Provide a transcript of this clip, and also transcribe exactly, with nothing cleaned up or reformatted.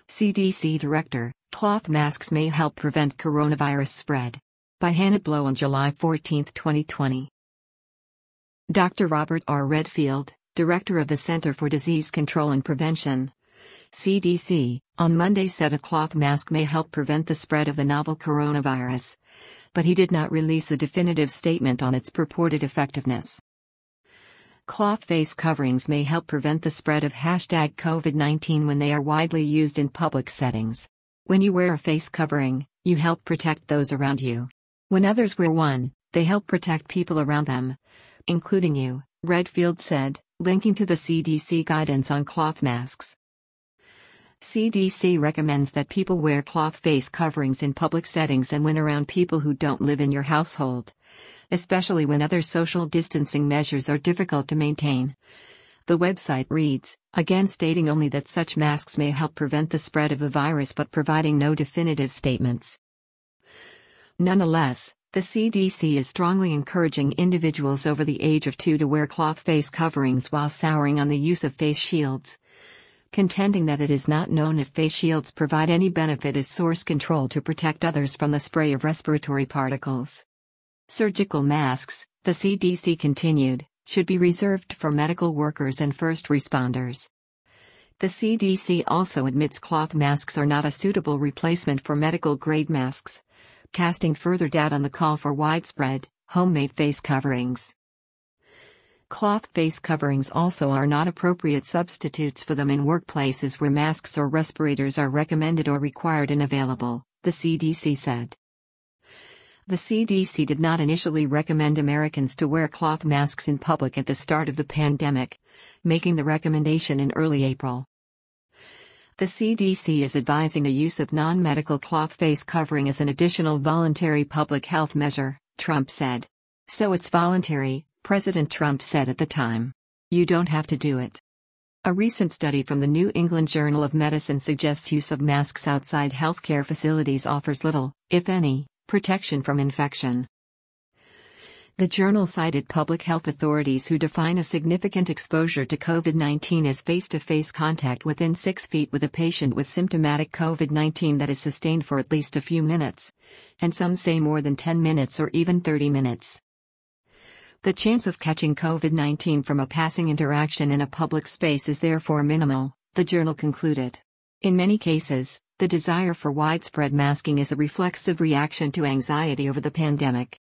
C D C Director, cloth masks may help prevent coronavirus spread. By Hannah Blow on July fourteenth, twenty twenty. Doctor Robert R. Redfield, Director of the Center for Disease Control and Prevention, C D C, on Monday said a cloth mask may help prevent the spread of the novel coronavirus, but he did not release a definitive statement on its purported effectiveness. Cloth face coverings may help prevent the spread of hashtag COVID nineteen when they are widely used in public settings. When you wear a face covering, you help protect those around you. When others wear one, they help protect people around them, including you, Redfield said, linking to the C D C guidance on cloth masks. C D C recommends that people wear cloth face coverings in public settings and when around people who don't live in your household, especially when other social distancing measures are difficult to maintain. The website reads, again stating only that such masks may help prevent the spread of the virus but providing no definitive statements. Nonetheless, the C D C is strongly encouraging individuals over the age of two to wear cloth face coverings while souring on the use of face shields, contending that it is not known if face shields provide any benefit as source control to protect others from the spray of respiratory particles. Surgical masks, the C D C continued, should be reserved for medical workers and first responders. The C D C also admits cloth masks are not a suitable replacement for medical-grade masks, casting further doubt on the call for widespread, homemade face coverings. Cloth face coverings also are not appropriate substitutes for them in workplaces where masks or respirators are recommended or required and available, the C D C said. The C D C did not initially recommend Americans to wear cloth masks in public at the start of the pandemic, making the recommendation in early April. The C D C is advising the use of non-medical cloth face covering as an additional voluntary public health measure, Trump said. So it's voluntary, President Trump said at the time. You don't have to do it. A recent study from the New England Journal of Medicine suggests use of masks outside healthcare facilities offers little, if any, protection from infection. The journal cited public health authorities who define a significant exposure to COVID nineteen as face-to-face contact within six feet with a patient with symptomatic COVID nineteen that is sustained for at least a few minutes, and some say more than ten minutes or even thirty minutes. The chance of catching COVID nineteen from a passing interaction in a public space is therefore minimal, the journal concluded. In many cases, the desire for widespread masking is a reflexive reaction to anxiety over the pandemic.